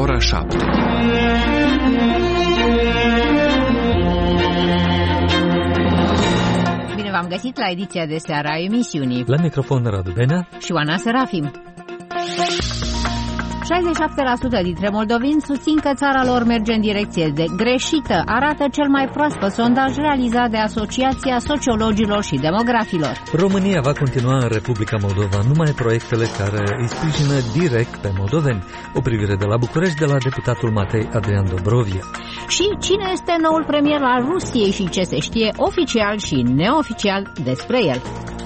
ora 7. Bine v-am găsit la ediția de seară a emisiunii. La microfon Radu Benea și Oana Serafim. 67% dintre moldoveni susțin că țara lor merge în direcție de greșită, arată cel mai proaspăt sondaj realizat de Asociația Sociologilor și Demografilor. România va continua în Republica Moldova numai proiectele care îi sprijină direct pe moldoveni. O privire de la București de la deputatul Matei Adrian Dobrovia. Și cine este noul premier al Rusiei și ce se știe oficial și neoficial despre el.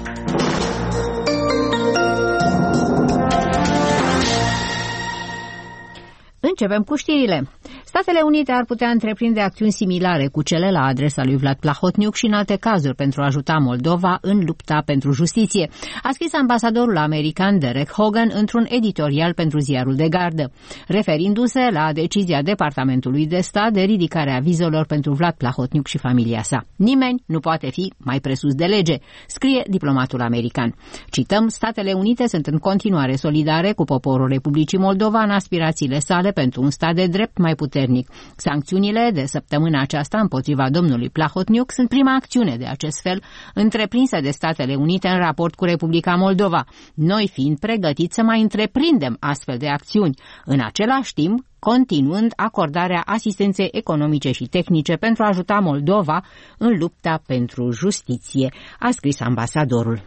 Începem cu știrile. Statele Unite ar putea întreprinde acțiuni similare cu cele la adresa lui Vlad Plahotniuc și în alte cazuri pentru a ajuta Moldova în lupta pentru justiție, a scris ambasadorul american Derek Hogan într-un editorial pentru ziarul de gardă, referindu-se la decizia Departamentului de Stat de ridicare a vizelor pentru Vlad Plahotniuc și familia sa. Nimeni nu poate fi mai presus de lege, scrie diplomatul american. Cităm, Statele Unite sunt în continuare solidare cu poporul Republicii Moldova în aspirațiile sale pentru un stat de drept mai puternic. Sancțiunile de săptămâna aceasta împotriva domnului Plahotniuc sunt prima acțiune de acest fel întreprinsă de Statele Unite în raport cu Republica Moldova, noi fiind pregătiți să mai întreprindem astfel de acțiuni, în același timp continuând acordarea asistenței economice și tehnice pentru a ajuta Moldova în lupta pentru justiție, a scris ambasadorul.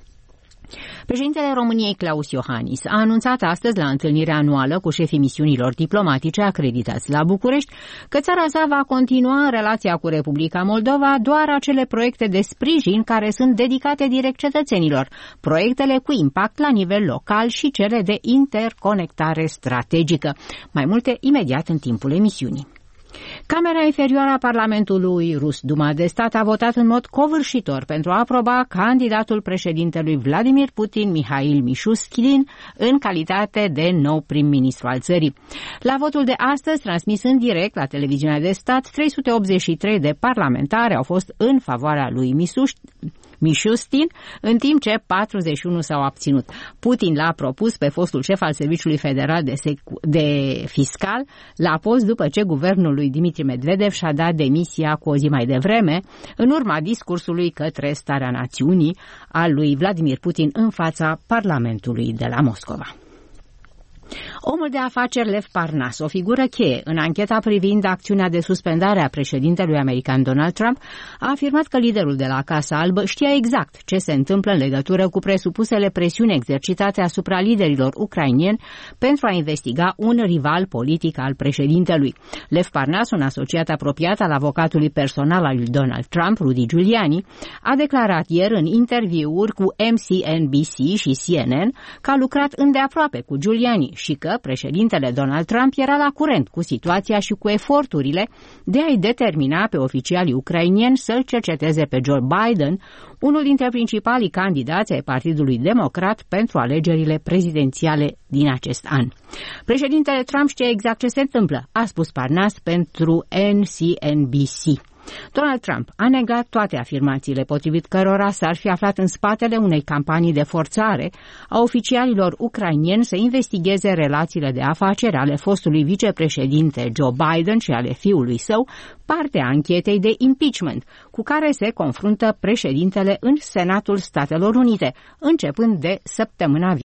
Președintele României, Klaus Iohannis, a anunțat astăzi la întâlnirea anuală cu șefii misiunilor diplomatice acreditați la București că țara sa va continua în relația cu Republica Moldova doar acele proiecte de sprijin care sunt dedicate direct cetățenilor, proiectele cu impact la nivel local și cele de interconectare strategică. Mai multe imediat în timpul emisiunii. Camera inferioară a Parlamentului rus, Duma de Stat, a votat în mod covârșitor pentru a aproba candidatul președintelui Vladimir Putin, Mihail Mishustin, în calitate de nou prim-ministru al țării. La votul de astăzi, transmis în direct la televiziunea de stat, 383 de parlamentari au fost în favoarea lui Mishustin, în timp ce 41 s-au abținut. Putin l-a propus pe fostul șef al Serviciului Federal de Fiscal la post după ce guvernul lui Dmitri Medvedev și-a dat demisia cu o zi mai devreme, în urma discursului către starea națiunii al lui Vladimir Putin în fața Parlamentului de la Moscova. Omul de afaceri Lev Parnas, o figură cheie în ancheta privind acțiunea de suspendare a președintelui american Donald Trump, a afirmat că liderul de la Casa Albă știa exact ce se întâmplă în legătură cu presupusele presiuni exercitate asupra liderilor ucraineni pentru a investiga un rival politic al președintelui. Lev Parnas, un asociat apropiat al avocatului personal al lui Donald Trump, Rudy Giuliani, a declarat ieri în interviuri cu MSNBC și CNN că a lucrat îndeaproape cu Giuliani și că președintele Donald Trump era la curent cu situația și cu eforturile de a-i determina pe oficialii ucraineni să-l cerceteze pe Joe Biden, unul dintre principalii candidați ai Partidului Democrat pentru alegerile prezidențiale din acest an. Președintele Trump știe exact ce se întâmplă, a spus Parnas pentru MSNBC. Donald Trump a negat toate afirmațiile potrivit cărora s-ar fi aflat în spatele unei campanii de forțare a oficialilor ucraineni să investigheze relațiile de afaceri ale fostului vicepreședinte Joe Biden și ale fiului său, parte a anchetei de impeachment cu care se confruntă președintele în Senatul Statelor Unite, începând de săptămâna viitoare.